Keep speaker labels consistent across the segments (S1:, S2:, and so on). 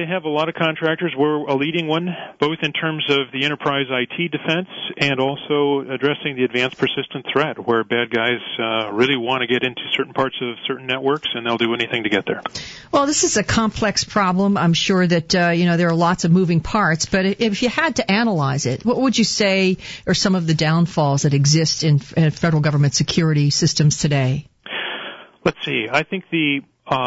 S1: they have a lot of contractors. We're a leading one, both in terms of the enterprise IT defense and also addressing the advanced persistent threat, where bad guys really want to get into certain parts of certain networks, and they'll do anything to get there.
S2: Well, this is a complex problem. I'm sure that there are lots of moving parts, but if you had to analyze it, what would you say are some of the downfalls that exist in federal government security systems today?
S1: Let's see. I think the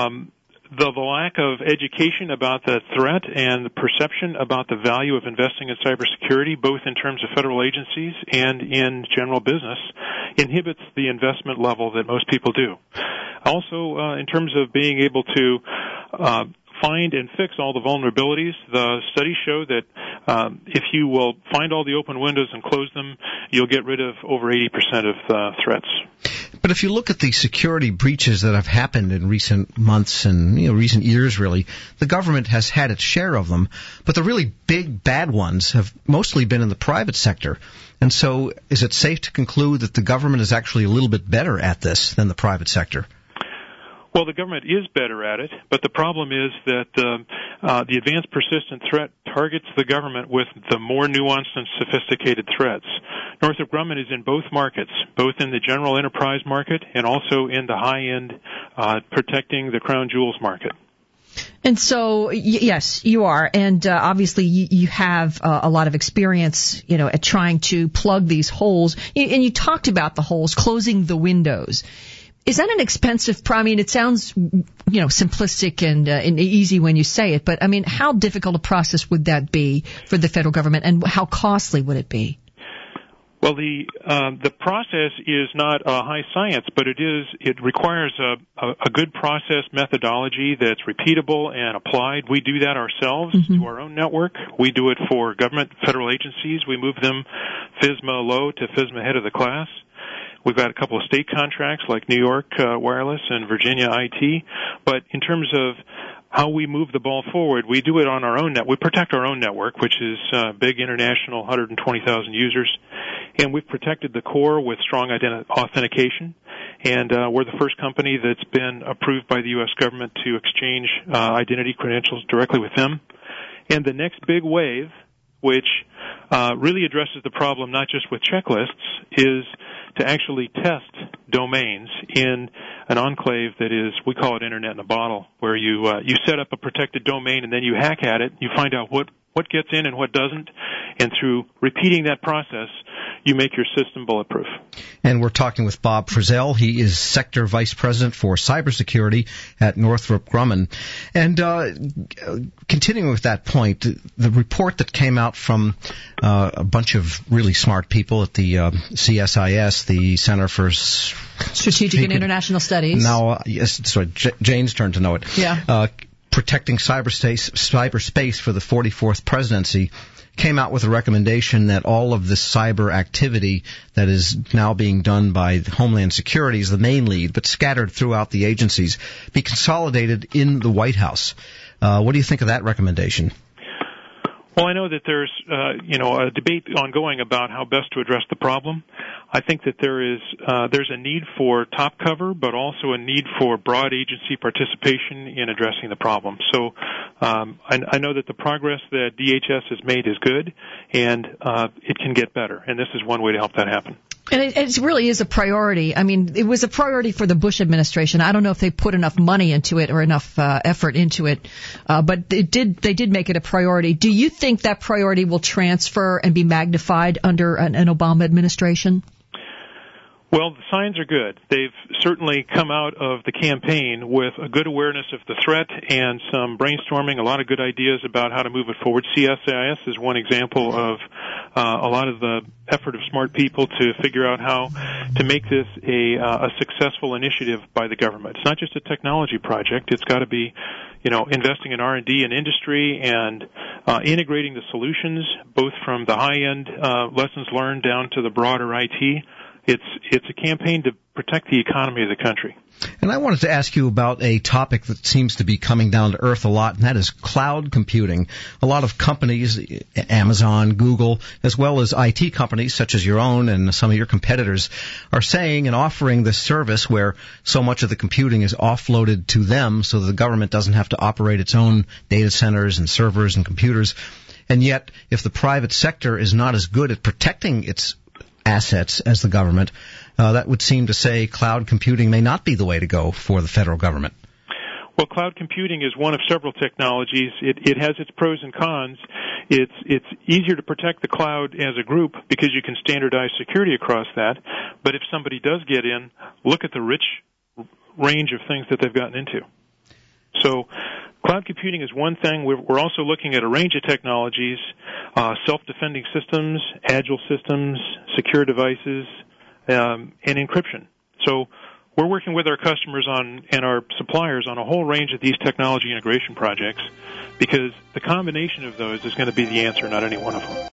S1: lack of education about the threat and the perception about the value of investing in cybersecurity, both in terms of federal agencies and in general business, inhibits the investment level that most people do. Also, in terms of being able to find and fix all the vulnerabilities, the studies show that if you will find all the open windows and close them, you'll get rid of over 80% of the threats.
S3: But if you look at the security breaches that have happened in recent months and recent years, really, the government has had its share of them. But the really big bad ones have mostly been in the private sector. And so is it safe to conclude that the government is actually a little bit better at this than the private sector?
S1: Well, the government is better at it, but the problem is that the advanced persistent threat targets the government with the more nuanced and sophisticated threats. Northrop Grumman is in both markets, both in the general enterprise market and also in the high-end protecting the crown jewels market.
S2: And so, yes, you are. And obviously you have a lot of experience, at trying to plug these holes. And you talked about the holes, closing the windows. Is that an expensive I mean, it sounds, simplistic and easy when you say it, but I mean, how difficult a process would that be for the federal government, and how costly would it be?
S1: Well, the process is not high science, but it requires a good process methodology that's repeatable and applied. We do that ourselves to our own network. We do it for government federal agencies. We move them FISMA low to FISMA head of the class. We've got a couple of state contracts like New York Wireless and Virginia IT. But in terms of how we move the ball forward, we do it on our own net. We protect our own network, which is big international, 120,000 users. And we've protected the core with strong authentication. And we're the first company that's been approved by the U.S. government to exchange identity credentials directly with them. And the next big wave, which really addresses the problem not just with checklists, is to actually test domains in an enclave that is, we call it Internet in a bottle, where you set up a protected domain and then you hack at it, you find out what gets in and what doesn't, and through repeating that process, you make your system bulletproof.
S3: And we're talking with Bob Frizzell. He is Sector Vice President for Cybersecurity at Northrop Grumman. And continuing with that point, the report that came out from a bunch of really smart people at the CSIS, the Center for
S2: Strategic and International Studies.
S3: Now, Jane's turn to know it.
S2: Yeah.
S3: Protecting cyberspace for the 44th presidency, came out with a recommendation that all of this cyber activity that is now being done by Homeland Security is the main lead, but scattered throughout the agencies, be consolidated in the White House. What do you think of that recommendation?
S1: Well, I know that there's, a debate ongoing about how best to address the problem. I think that there's a need for top cover, but also a need for broad agency participation in addressing the problem. So, I know that the progress that DHS has made is good, and it can get better, and this is one way to help that happen.
S2: And it really is a priority. I mean, it was a priority for the Bush administration. I don't know if they put enough money into it or enough effort into it, but they did make it a priority. Do you think that priority will transfer and be magnified under an Obama administration?
S1: Well, the signs are good. They've certainly come out of the campaign with a good awareness of the threat and some brainstorming, a lot of good ideas about how to move it forward. CSIS is one example of a lot of the effort of smart people to figure out how to make this a successful initiative by the government. It's not just a technology project. It's got to be, investing in R&D and industry and integrating the solutions, both from the high-end lessons learned down to the broader IT. it's a campaign to protect the economy of the country.
S3: And I wanted to ask you about a topic that seems to be coming down to earth a lot, and that is cloud computing. A lot of companies, Amazon, Google, as well as IT companies such as your own and some of your competitors, are saying and offering this service where so much of the computing is offloaded to them so that the government doesn't have to operate its own data centers and servers and computers. And yet, if the private sector is not as good at protecting its assets as the government, that would seem to say cloud computing may not be the way to go for the federal government.
S1: Well, cloud computing is one of several technologies. It has its pros and cons. It's easier to protect the cloud as a group because you can standardize security across that. But if somebody does get in, look at the rich range of things that they've gotten into. So cloud computing is one thing. We're also looking at a range of technologies, self-defending systems, agile systems, secure devices, and encryption. So we're working with our customers and our suppliers on a whole range of these technology integration projects because the combination of those is going to be the answer, not any one of them.